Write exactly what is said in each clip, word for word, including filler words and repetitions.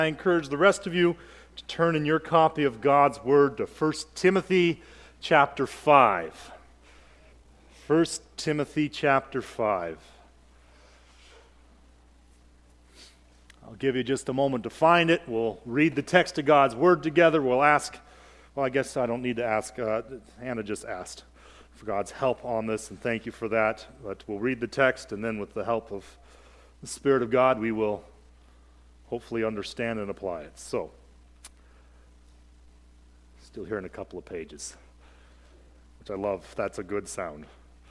I encourage the rest of you to turn in your copy of God's Word to First Timothy chapter five. First Timothy chapter five. I'll give you just a moment to find it. We'll read the text of God's Word together. We'll ask, well, I guess I don't need to ask. Uh, Hannah just asked for God's help on this, and thank you for that. But we'll read the text, and then with the help of the Spirit of God, we will hopefully understand and apply it. So, still hearing a couple of pages, which I love. That's a good sound.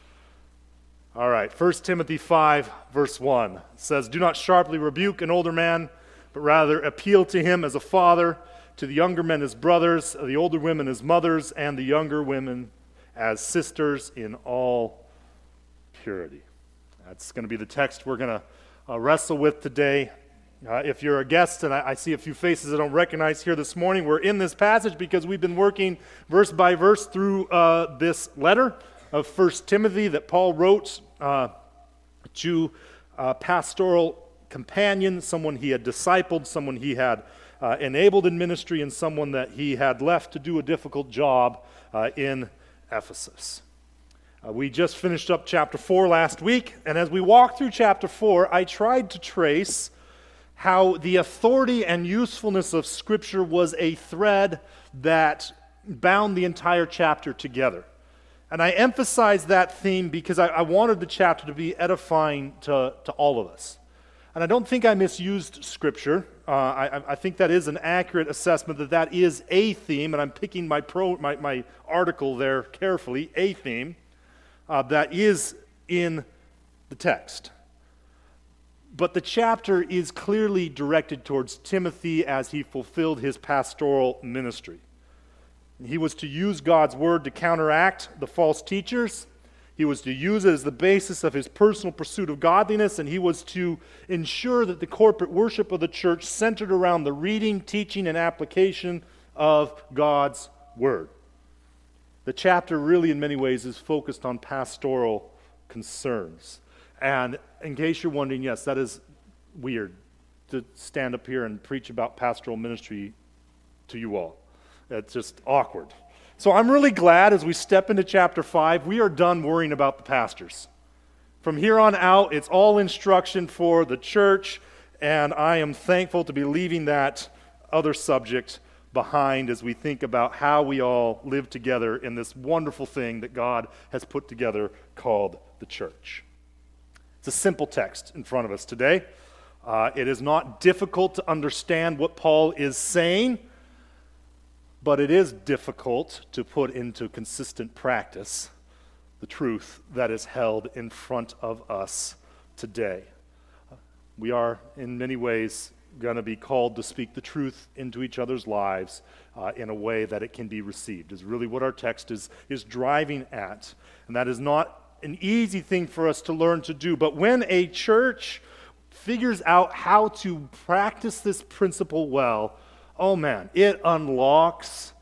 All right, First Timothy five, verse one. It says, "Do not sharply rebuke an older man, but rather appeal to him as a father, to the younger men as brothers, the older women as mothers, and the younger women as sisters in all purity." That's going to be the text we're going to uh, wrestle with today. Uh, if you're a guest, and I, I see a few faces I don't recognize here this morning, we're in this passage because we've been working verse by verse through uh, this letter of First Timothy that Paul wrote uh, to a pastoral companion, someone he had discipled, someone he had uh, enabled in ministry, and someone that he had left to do a difficult job uh, in Ephesus. Uh, we just finished up chapter four last week, and as we walked through chapter four, I tried to trace how the authority and usefulness of Scripture was a thread that bound the entire chapter together. And I emphasized that theme because I, I wanted the chapter to be edifying to, to all of us. And I don't think I misused Scripture. Uh, I, I think that is an accurate assessment that that is a theme, and I'm picking my, pro, my, my article there carefully, a theme, uh, that is in the text. But the chapter is clearly directed towards Timothy as he fulfilled his pastoral ministry. He was to use God's word to counteract the false teachers. He was to use it as the basis of his personal pursuit of godliness, and he was to ensure that the corporate worship of the church centered around the reading, teaching, and application of God's word. The chapter really, in many ways, is focused on pastoral concerns. And in case you're wondering, yes, that is weird to stand up here and preach about pastoral ministry to you all. It's just awkward. So I'm really glad as we step into chapter five, we are done worrying about the pastors. From here on out, it's all instruction for the church, and I am thankful to be leaving that other subject behind as we think about how we all live together in this wonderful thing that God has put together called the church. It's a simple text in front of us today. Uh, it is not difficult to understand what Paul is saying, but it is difficult to put into consistent practice the truth that is held in front of us today. We are, in many ways, going to be called to speak the truth into each other's lives uh, in a way that it can be received, is really what our text is, is driving at. And that is not an easy thing for us to learn to do. But when a church figures out how to practice this principle well, oh man, it unlocks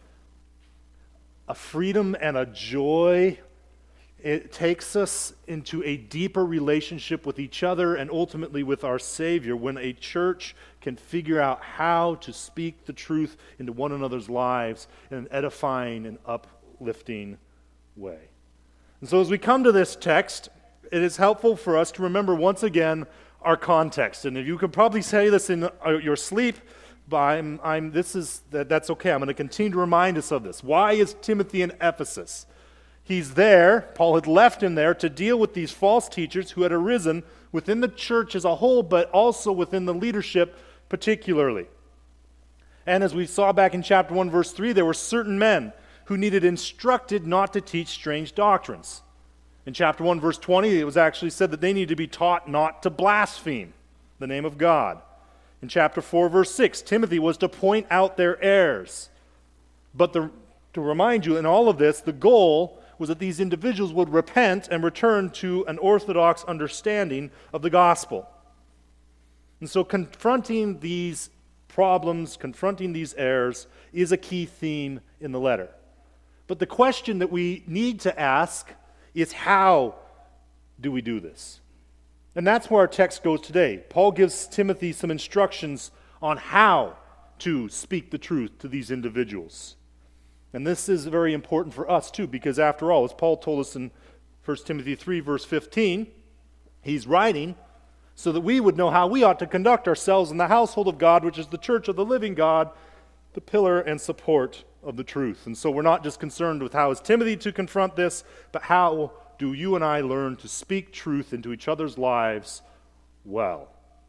a freedom and a joy. It takes us into a deeper relationship with each other and ultimately with our Savior when a church can figure out how to speak the truth into one another's lives in an edifying and uplifting way. And so as we come to this text, it is helpful for us to remember once again our context. And if you could probably say this in your sleep, but I'm, I'm, this is, that, that's okay. I'm going to continue to remind us of this. Why is Timothy in Ephesus? He's there, Paul had left him there to deal with these false teachers who had arisen within the church as a whole, but also within the leadership particularly. And as we saw back in chapter one, verse three, there were certain men who needed instructed not to teach strange doctrines. In chapter one, verse twenty, it was actually said that they needed to be taught not to blaspheme the name of God. In chapter four, verse six, Timothy was to point out their errors. But the, to remind you, in all of this, the goal was that these individuals would repent and return to an orthodox understanding of the gospel. And so confronting these problems, confronting these errors, is a key theme in the letter. But the question that we need to ask is, how do we do this? And that's where our text goes today. Paul gives Timothy some instructions on how to speak the truth to these individuals. And this is very important for us too, because after all, as Paul told us in First Timothy three, verse fifteen, he's writing so that we would know how we ought to conduct ourselves in the household of God, which is the church of the living God, the pillar and support of the truth. And so we're not just concerned with how is Timothy to confront this, but how do you and I learn to speak truth into each other's lives well.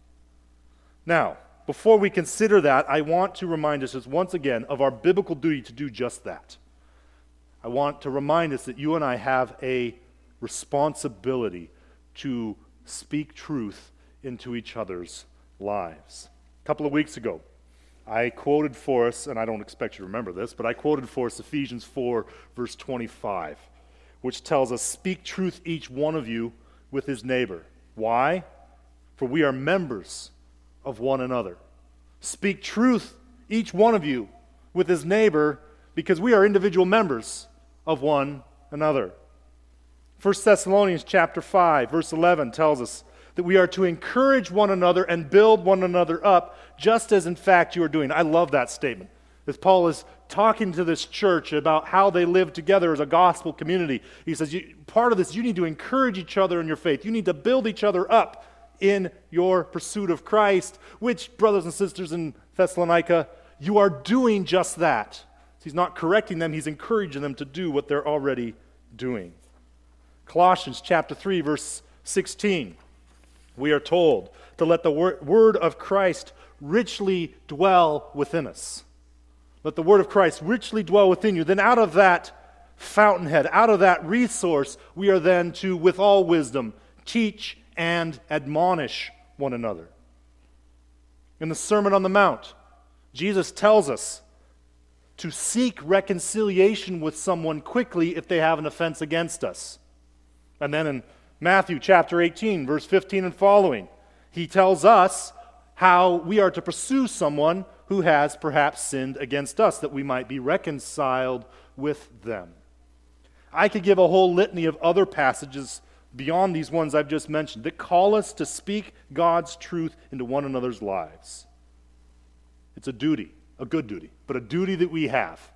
Now, before we consider that, I want to remind us just once again of our biblical duty to do just that. I want to remind us that you and I have a responsibility to speak truth into each other's lives. A couple of weeks ago, I quoted for us, and I don't expect you to remember this, but I quoted for us Ephesians four, verse twenty-five, which tells us, "Speak truth each one of you with his neighbor." Why? For we are members of one another. Speak truth, each one of you, with his neighbor, because we are individual members of one another. First Thessalonians chapter five, verse eleven tells us that we are to encourage one another and build one another up, just as in fact you are doing. I love that statement. As Paul is talking to this church about how they live together as a gospel community, he says, you, part of this, you need to encourage each other in your faith. You need to build each other up in your pursuit of Christ, which, brothers and sisters in Thessalonica, you are doing just that. He's not correcting them, he's encouraging them to do what they're already doing. Colossians chapter three, verse sixteen, we are told to let the wor- word of Christ richly dwell within us. Let the word of Christ richly dwell within you. Then out of that fountainhead, out of that resource, we are then to, with all wisdom, teach and admonish one another. In the Sermon on the Mount, Jesus tells us to seek reconciliation with someone quickly if they have an offense against us. And then in Matthew chapter eighteen, verse fifteen and following, he tells us how we are to pursue someone who has perhaps sinned against us, that we might be reconciled with them. I could give a whole litany of other passages beyond these ones I've just mentioned that call us to speak God's truth into one another's lives. It's a duty, a good duty, but a duty that we have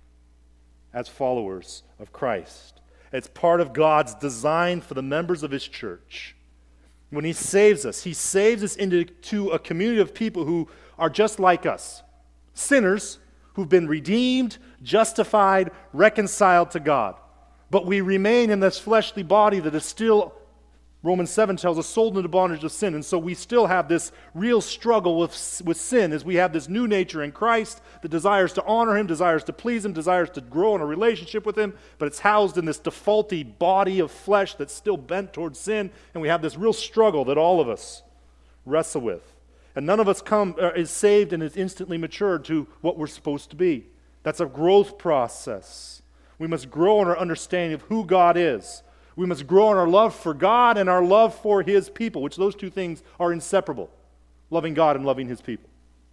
as followers of Christ. It's part of God's design for the members of his church. When he saves us, he saves us into to a community of people who are just like us. Sinners who've been redeemed, justified, reconciled to God. But we remain in this fleshly body that is still, Romans seven tells us, sold into bondage of sin. And so we still have this real struggle with, with sin as we have this new nature in Christ that desires to honor him, desires to please him, desires to grow in a relationship with him, but it's housed in this defaulty body of flesh that's still bent towards sin. And we have this real struggle that all of us wrestle with. And none of us come uh, is saved and is instantly matured to what we're supposed to be. That's a growth process. We must grow in our understanding of who God is. We must grow in our love for God and our love for his people, which those two things are inseparable, loving God and loving his people.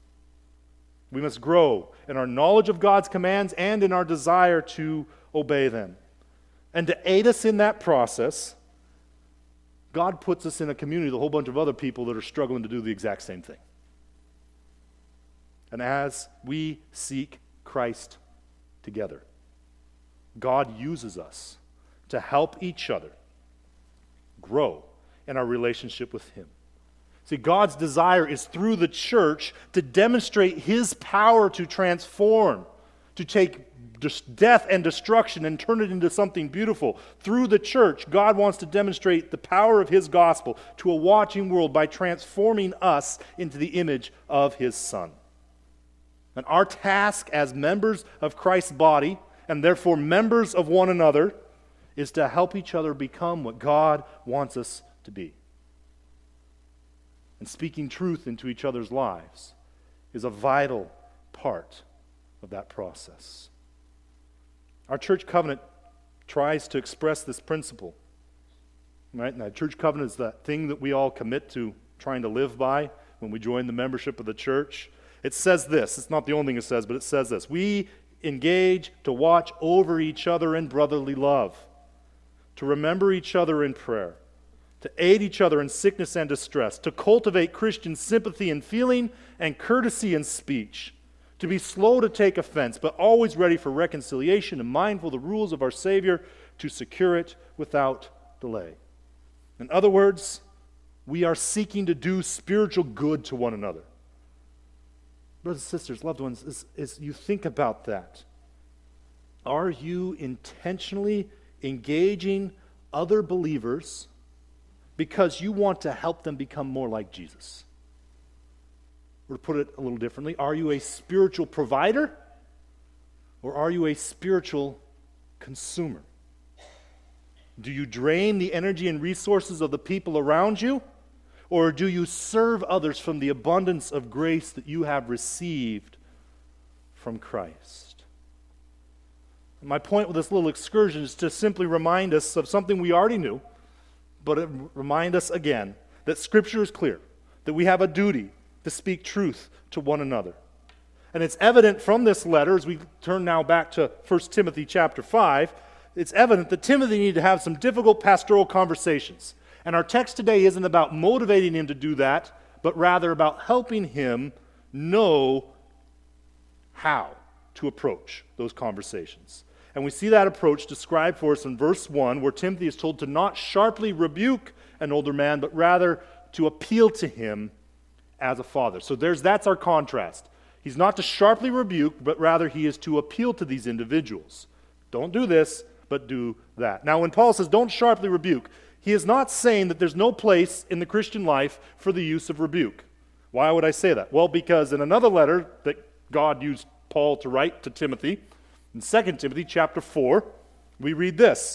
We must grow in our knowledge of God's commands and in our desire to obey them. And to aid us in that process, God puts us in a community with a whole bunch of other people that are struggling to do the exact same thing. And as we seek Christ together, God uses us to help each other grow in our relationship with him. See, God's desire is through the church to demonstrate his power to transform, to take death and destruction and turn it into something beautiful. Through the church, God wants to demonstrate the power of his gospel to a watching world by transforming us into the image of his Son. And our task as members of Christ's body, and therefore members of one another, is to help each other become what God wants us to be. And speaking truth into each other's lives is a vital part of that process. Our church covenant tries to express this principle. Right? And that church covenant is that thing that we all commit to trying to live by when we join the membership of the church. It says this. It's not the only thing it says, but it says this. We engage to watch over each other in brotherly love, to remember each other in prayer, to aid each other in sickness and distress, to cultivate Christian sympathy and feeling, and courtesy in speech, to be slow to take offense, but always ready for reconciliation and mindful of the rules of our Savior to secure it without delay. In other words, we are seeking to do spiritual good to one another. Brothers and sisters, loved ones, as, as you think about that, are you intentionally engaging other believers because you want to help them become more like Jesus? Or to put it a little differently, are you a spiritual provider or are you a spiritual consumer? Do you drain the energy and resources of the people around you, or do you serve others from the abundance of grace that you have received from Christ? My point with this little excursion is to simply remind us of something we already knew, but it remind us again that Scripture is clear, that we have a duty to speak truth to one another. And it's evident from this letter, as we turn now back to First Timothy chapter five, it's evident that Timothy needed to have some difficult pastoral conversations. And our text today isn't about motivating him to do that, but rather about helping him know how to approach those conversations. And we see that approach described for us in verse one, where Timothy is told to not sharply rebuke an older man, but rather to appeal to him as a father. So there's that's our contrast. He's not to sharply rebuke, but rather he is to appeal to these individuals. Don't do this, but do that. Now, when Paul says don't sharply rebuke, he is not saying that there's no place in the Christian life for the use of rebuke. Why would I say that? Well, because in another letter that God used Paul to write to Timothy, in Second Timothy chapter four, we read this: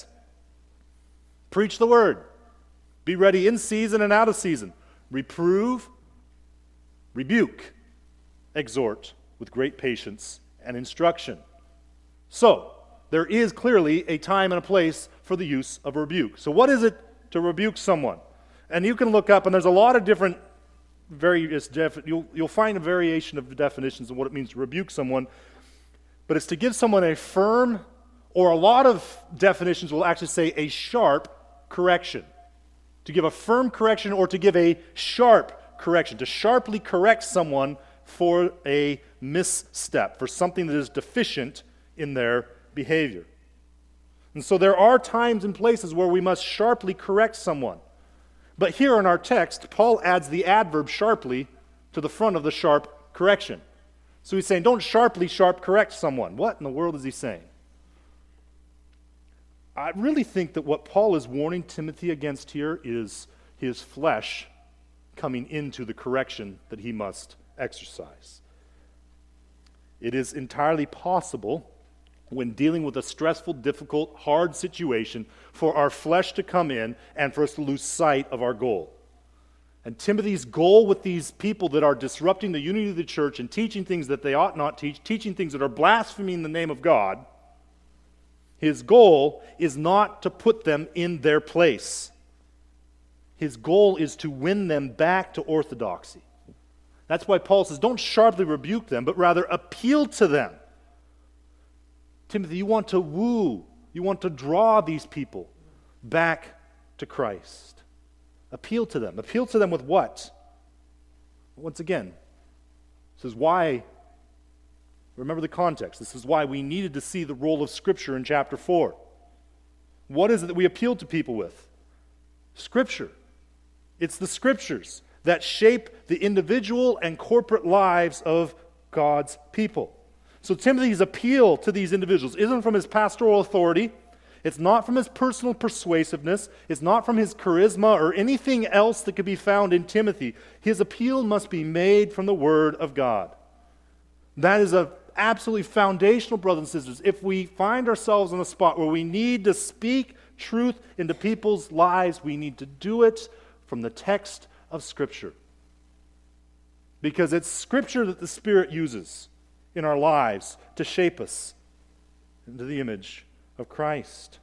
preach the word, be ready in season and out of season, reprove, rebuke, exhort with great patience and instruction. So, there is clearly a time and a place for the use of rebuke. So what is it to rebuke someone? And you can look up, and there's a lot of different various, def- you'll, you'll find a variation of definitions of what it means to rebuke someone, but it's to give someone a firm, or a lot of definitions will actually say a sharp correction. To give a firm correction or to give a sharp correction. To sharply correct someone for a misstep, for something that is deficient in their behavior. And so there are times and places where we must sharply correct someone. But here in our text, Paul adds the adverb sharply to the front of the sharp correction. So he's saying, don't sharply sharp correct someone. What in the world is he saying? I really think that what Paul is warning Timothy against here is his flesh coming into the correction that he must exercise. It is entirely possible, when dealing with a stressful, difficult, hard situation, for our flesh to come in and for us to lose sight of our goal. And Timothy's goal with these people that are disrupting the unity of the church and teaching things that they ought not teach, teaching things that are blaspheming the name of God, his goal is not to put them in their place. His goal is to win them back to orthodoxy. That's why Paul says, don't sharply rebuke them, but rather appeal to them. Timothy, you want to woo, you want to draw these people back to Christ. Appeal to them. Appeal to them with what? Once again, this is why, remember the context, this is why we needed to see the role of Scripture in chapter four. What is it that we appeal to people with? Scripture. It's the Scriptures that shape the individual and corporate lives of God's people. So Timothy's appeal to these individuals isn't from his pastoral authority. It's not from his personal persuasiveness. It's not from his charisma or anything else that could be found in Timothy. His appeal must be made from the Word of God. That is a absolutely foundational, brothers and sisters. If we find ourselves in a spot where we need to speak truth into people's lives, we need to do it from the text of Scripture. Because it's Scripture that the Spirit uses in our lives to shape us into the image of Christ.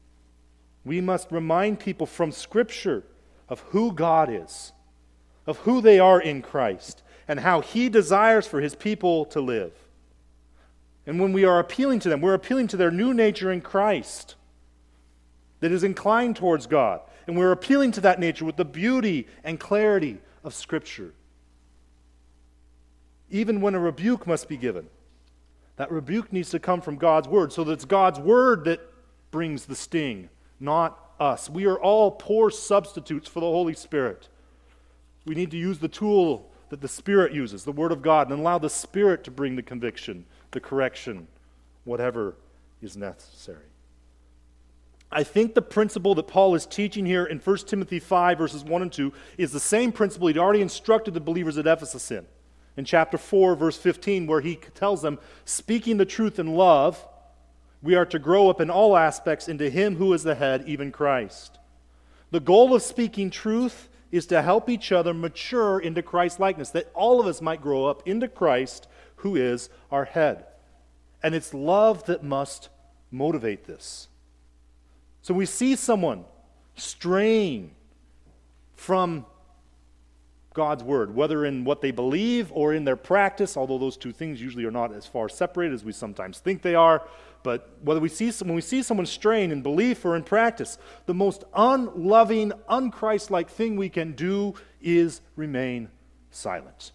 We must remind people from Scripture of who God is, of who they are in Christ, and how He desires for His people to live. And when we are appealing to them, we're appealing to their new nature in Christ that is inclined towards God. And we're appealing to that nature with the beauty and clarity of Scripture. even when a rebuke must be given. That rebuke needs to come from God's word, so that it's God's word that brings the sting, not us. We are all poor substitutes for the Holy Spirit. We need to use the tool that the Spirit uses, the Word of God, and allow the Spirit to bring the conviction, the correction, whatever is necessary. I think the principle that Paul is teaching here in First Timothy five, verses one and two, is the same principle he'd already instructed the believers at Ephesus in. In chapter four, verse fifteen, where he tells them, speaking the truth in love, we are to grow up in all aspects into Him who is the head, even Christ. The goal of speaking truth is to help each other mature into Christ-likeness, that all of us might grow up into Christ, who is our head. And it's love that must motivate this. So we see someone straying from God's word, whether in what they believe or in their practice, although those two things usually are not as far separated as we sometimes think they are. But whether we see when we see someone straying in belief or in practice, the most unloving, un-Christ-like thing we can do is remain silent.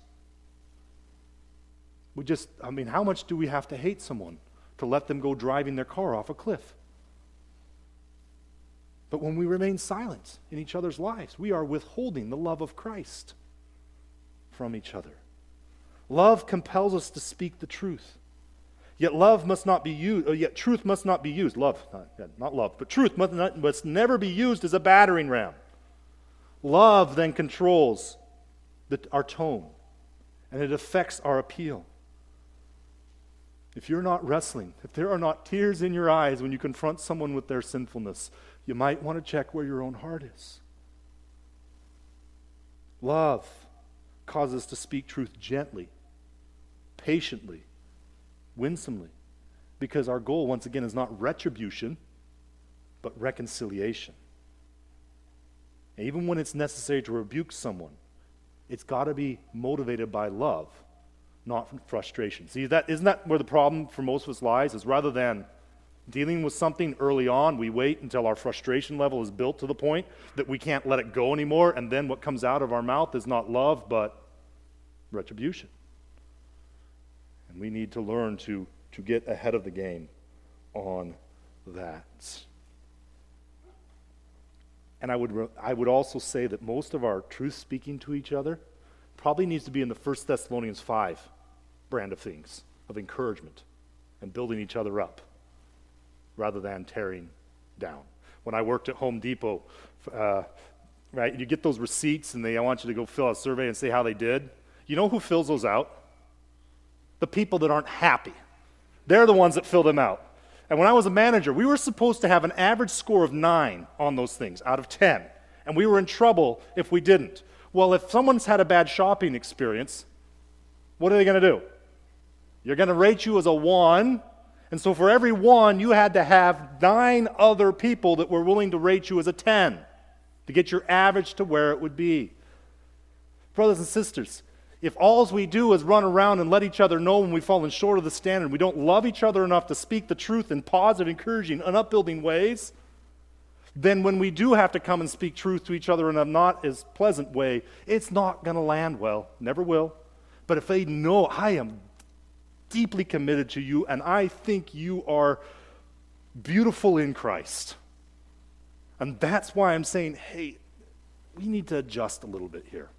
We just, I mean, how much do we have to hate someone to let them go driving their car off a cliff? But when we remain silent in each other's lives, we are withholding the love of Christ from each other. Love compels us to speak the truth. Yet love must not be used, or yet truth must not be used. Love, not, not love, but truth must, not, must never be used as a battering ram. Love then controls the, our tone, and it affects our appeal. If you're not wrestling, if there are not tears in your eyes when you confront someone with their sinfulness, you might want to check where your own heart is. Love causes us to speak truth gently, patiently, winsomely, because our goal, once again, is not retribution, but reconciliation. And even when it's necessary to rebuke someone, it's got to be motivated by love, not from frustration. See, that isn't that where the problem for most of us lies? Is rather than dealing with something early on, we wait until our frustration level is built to the point that we can't let it go anymore, and then what comes out of our mouth is not love, but retribution. And we need to learn to, to get ahead of the game on that. And I would, re- I would also say that most of our truth speaking to each other probably needs to be in the First Thessalonians five brand of things, of encouragement and building each other up, rather than tearing down. When I worked at Home Depot, uh, right, you get those receipts and they want you to go fill out a survey and say how they did. You know who fills those out? The people that aren't happy. They're the ones that fill them out. And when I was a manager, we were supposed to have an average score of nine on those things out of ten. And we were in trouble if we didn't. Well, if someone's had a bad shopping experience, what are they going to do? You're going to rate you as a one. And so for every one, you had to have nine other people that were willing to rate you as a ten to get your average to where it would be. Brothers and sisters, if all we do is run around and let each other know when we've fallen short of the standard, we don't love each other enough to speak the truth in positive, encouraging, and upbuilding ways, then when we do have to come and speak truth to each other in a not as pleasant way, it's not going to land well. Never will. But if they know I am deeply committed to you and I think you are beautiful in Christ, and that's why I'm saying, hey, we need to adjust a little bit here.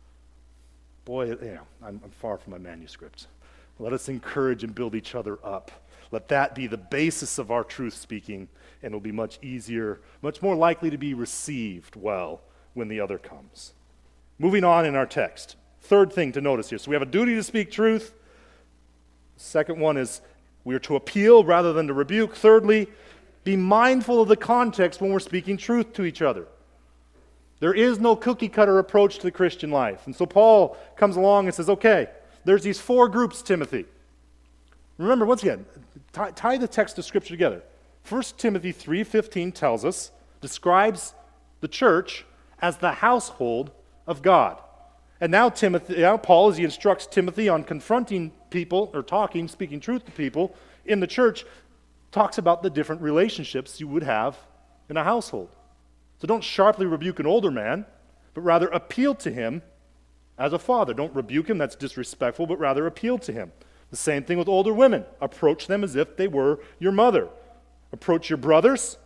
Boy, yeah, I'm, I'm far from my manuscript. Let us encourage and build each other up. Let that be the basis of our truth speaking, and it'll be much easier, much more likely to be received well when the other comes. Moving on in our text. Third thing to notice here. So we have a duty to speak truth. Second one is we are to appeal rather than to rebuke. Thirdly, be mindful of the context when we're speaking truth to each other. There is no cookie-cutter approach to the Christian life. And so Paul comes along and says, okay, there's these four groups, Timothy. Remember, once again, tie, tie the text of Scripture together. First Timothy three fifteen tells us, describes the church as the household of God. And now Timothy, now Paul, as he instructs Timothy on confronting people, or talking, speaking truth to people in the church, talks about the different relationships you would have in a household. So don't sharply rebuke an older man, but rather appeal to him as a father. Don't rebuke him, that's disrespectful, but rather appeal to him. The same thing with older women. Approach them as if they were your mother. Approach your brothers,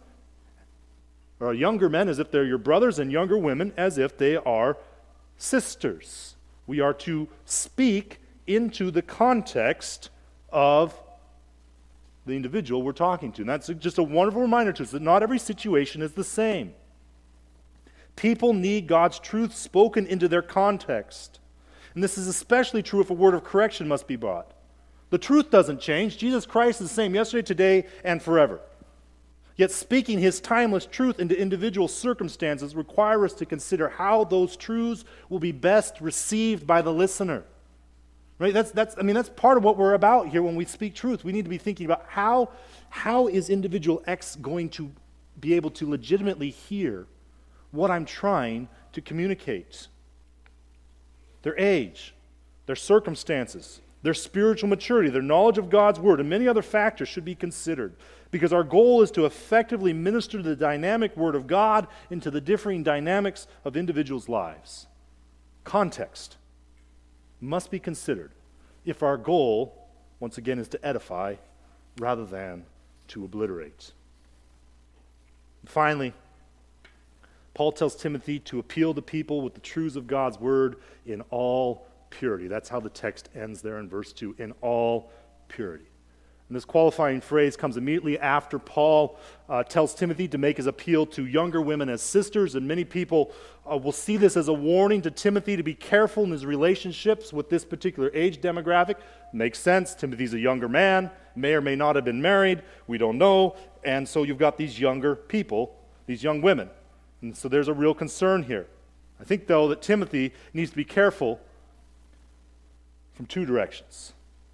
or younger men, as if they're your brothers, and younger women as if they are sisters. We are to speak into the context of the individual we're talking to. And that's just a wonderful reminder to us that not every situation is the same. People need God's truth spoken into their context. And this is especially true if a word of correction must be brought. The truth doesn't change. Jesus Christ is the same yesterday, today, and forever. Yet speaking his timeless truth into individual circumstances require us to consider how those truths will be best received by the listener. Right? That's, that's, I mean, that's part of what we're about here when we speak truth. We need to be thinking about how, how is individual X going to be able to legitimately hear what I'm trying to communicate. Their age, their circumstances, their spiritual maturity, their knowledge of God's word, and many other factors should be considered, because our goal is to effectively minister the dynamic word of God into the differing dynamics of individuals' lives. Context must be considered if our goal, once again, is to edify rather than to obliterate. And finally, Paul tells Timothy to appeal to people with the truths of God's word in all purity. That's how the text ends there in verse two, in all purity. And this qualifying phrase comes immediately after Paul uh, tells Timothy to make his appeal to younger women as sisters, and many people uh, will see this as a warning to Timothy to be careful in his relationships with this particular age demographic. Makes sense. Timothy's a younger man, may or may not have been married, we don't know, and so you've got these younger people, these young women. And so there's a real concern here. I think, though, that Timothy needs to be careful from two directions.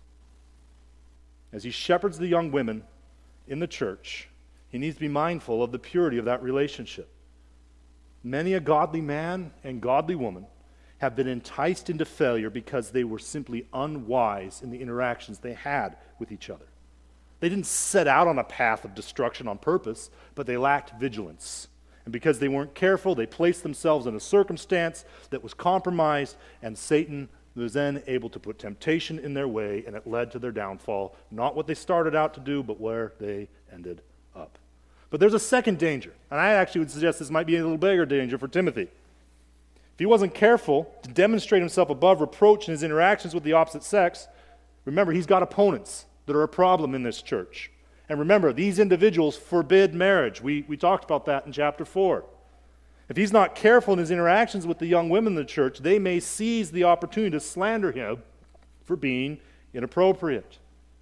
As he shepherds the young women in the church, he needs to be mindful of the purity of that relationship. Many a godly man and godly woman have been enticed into failure because they were simply unwise in the interactions they had with each other. They didn't set out on a path of destruction on purpose, but they lacked vigilance. And because they weren't careful, they placed themselves in a circumstance that was compromised, and Satan was then able to put temptation in their way, and it led to their downfall. Not what they started out to do, but where they ended up. But there's a second danger, and I actually would suggest this might be a little bigger danger for Timothy. If he wasn't careful to demonstrate himself above reproach in his interactions with the opposite sex, remember, he's got opponents that are a problem in this church. And remember, these individuals forbid marriage. We, we talked about that in chapter four. If he's not careful in his interactions with the young women in the church, they may seize the opportunity to slander him for being inappropriate.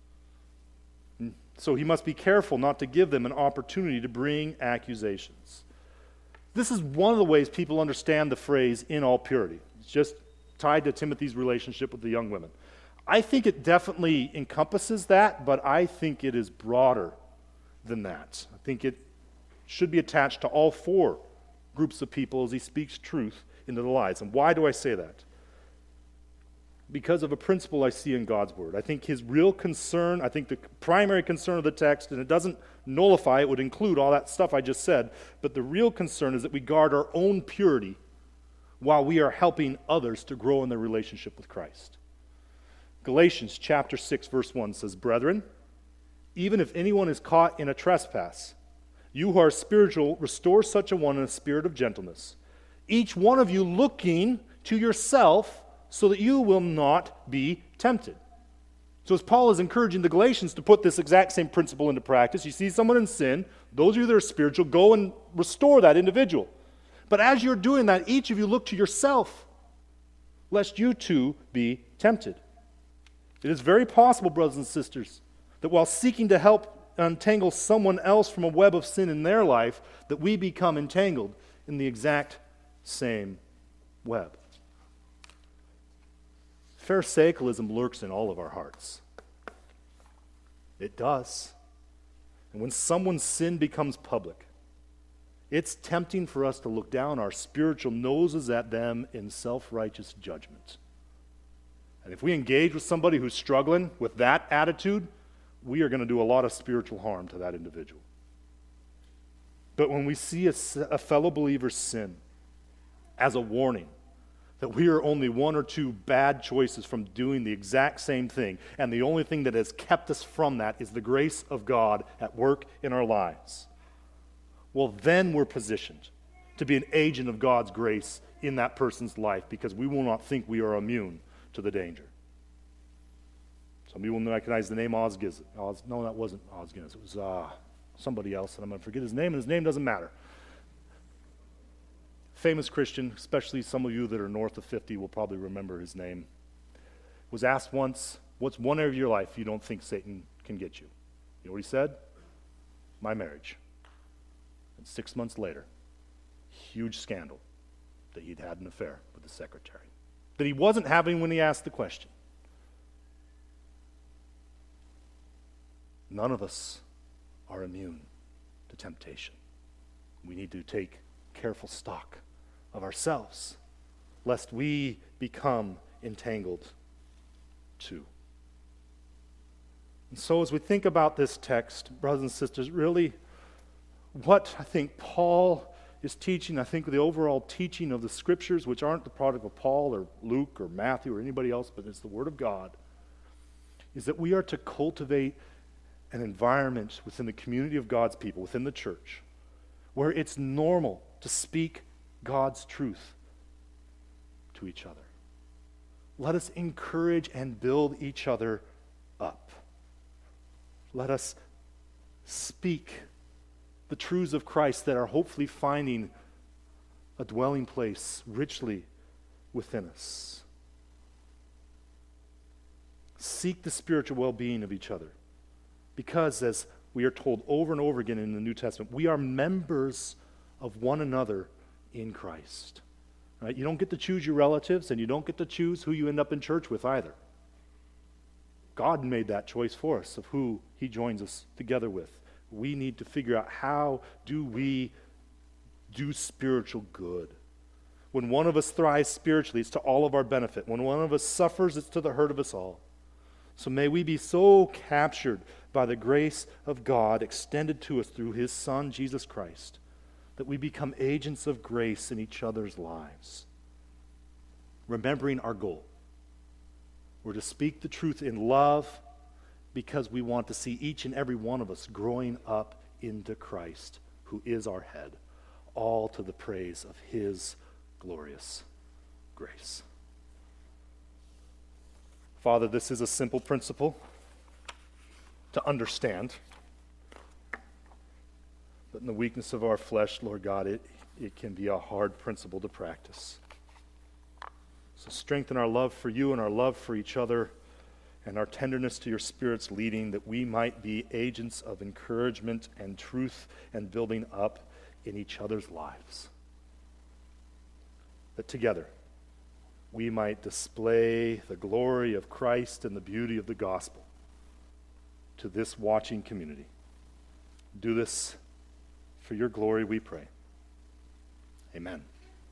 So he must be careful not to give them an opportunity to bring accusations. This is one of the ways people understand the phrase in all purity. It's just tied to Timothy's relationship with the young women. I think it definitely encompasses that, but I think it is broader than that. I think it should be attached to all four groups of people as he speaks truth into the lives. And why do I say that? Because of a principle I see in God's word. I think his real concern, I think the primary concern of the text, and it doesn't nullify, it would include all that stuff I just said, but the real concern is that we guard our own purity while we are helping others to grow in their relationship with Christ. Galatians chapter six verse one says, "Brethren, even if anyone is caught in a trespass, you who are spiritual, restore such a one in a spirit of gentleness, each one of you looking to yourself so that you will not be tempted." So as Paul is encouraging the Galatians to put this exact same principle into practice, you see someone in sin, those of you that are spiritual, go and restore that individual. But as you're doing that, each of you look to yourself, lest you too be tempted. It is very possible, brothers and sisters, that while seeking to help untangle someone else from a web of sin in their life, that we become entangled in the exact same web. Pharisaicalism lurks in all of our hearts. It does. And when someone's sin becomes public, it's tempting for us to look down our spiritual noses at them in self-righteous judgment. And if we engage with somebody who's struggling with that attitude, we are going to do a lot of spiritual harm to that individual. But when we see a, a fellow believer's sin as a warning that we are only one or two bad choices from doing the exact same thing, and the only thing that has kept us from that is the grace of God at work in our lives, well, then we're positioned to be an agent of God's grace in that person's life, because we will not think we are immune to the danger. Some people will recognize the name Oz Giz. Oz, no, that wasn't Oz Guinness. It was uh, somebody else, and I'm going to forget his name, and his name doesn't matter. Famous Christian, especially some of you that are north of fifty will probably remember his name, was asked once, what's one area of your life you don't think Satan can get you? You know what he said? My marriage. And six months later, huge scandal that he'd had an affair with the secretary, that he wasn't having when he asked the question. None of us are immune to temptation. We need to take careful stock of ourselves, lest we become entangled too. And so as we think about this text, brothers and sisters, really what I think Paul is teaching, I think the overall teaching of the Scriptures, which aren't the product of Paul or Luke or Matthew or anybody else, but it's the Word of God, is that we are to cultivate an environment within the community of God's people, within the church, where it's normal to speak God's truth to each other. Let us encourage and build each other up. Let us speak the truths of Christ that are hopefully finding a dwelling place richly within us. Seek the spiritual well-being of each other, because as we are told over and over again in the New Testament, we are members of one another in Christ. Right? You don't get to choose your relatives, and you don't get to choose who you end up in church with either. God made that choice for us of who he joins us together with. We need to figure out, how do we do spiritual good? When one of us thrives spiritually, it's to all of our benefit. When one of us suffers, it's to the hurt of us all. So may we be so captured by the grace of God extended to us through his Son, Jesus Christ, that we become agents of grace in each other's lives, remembering our goal. We're to speak the truth in love, because we want to see each and every one of us growing up into Christ, who is our head, all to the praise of his glorious grace. Father, this is a simple principle to understand, but in the weakness of our flesh, Lord God, it, it can be a hard principle to practice. So strengthen our love for you and our love for each other, and our tenderness to your Spirit's leading, that we might be agents of encouragement and truth and building up in each other's lives. That together we might display the glory of Christ and the beauty of the gospel to this watching community. Do this for your glory, we pray. Amen.